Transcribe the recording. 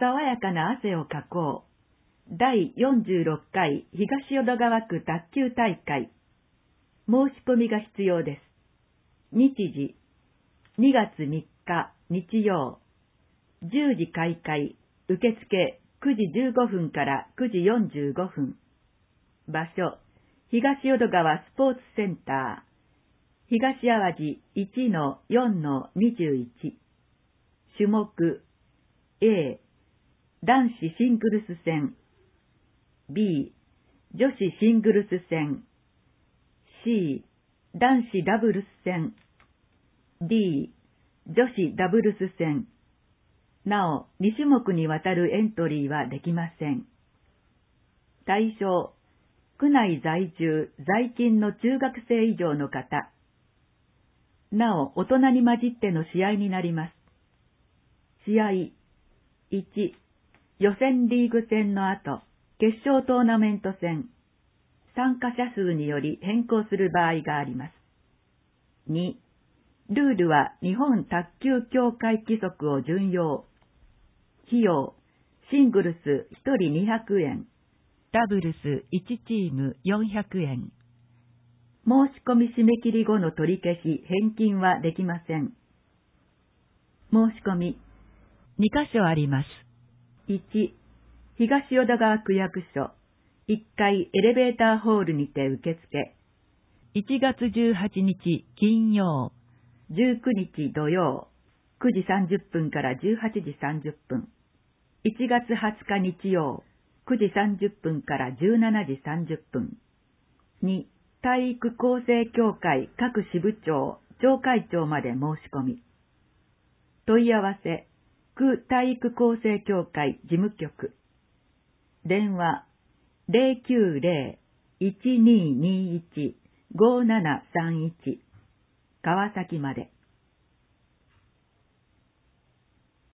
爽やかな汗をかこう。第46回東淀川区卓球大会。申し込みが必要です。日時、2月3日日曜。10時開会、受付9時15分から9時45分。場所、東淀川スポーツセンター。東淡路 1-4-21。種目 A、男子シングルス戦。B、女子シングルス戦。C、男子ダブルス戦。D、女子ダブルス戦。なお、2種目にわたるエントリーはできません。対象、区内在住、在勤の中学生以上の方。なお、大人に混じっての試合になります。試合、1、予選リーグ戦の後、決勝トーナメント戦。参加者数により変更する場合があります。2、ルールは日本卓球協会規則を準用。費用、シングルス1人200円。ダブルス1チーム400円。申し込み締め切り後の取り消し、返金はできません。申し込み、2カ所あります。1、東淀川区役所、1階エレベーターホールにて受付。1月18日金曜、19日土曜、9時30分から18時30分。1月20日日曜、9時30分から17時30分。2、体育構成協会各支部長、町会長まで申し込み。問い合わせ、区体育構成協会事務局。電話、090-1221-5731。川崎まで。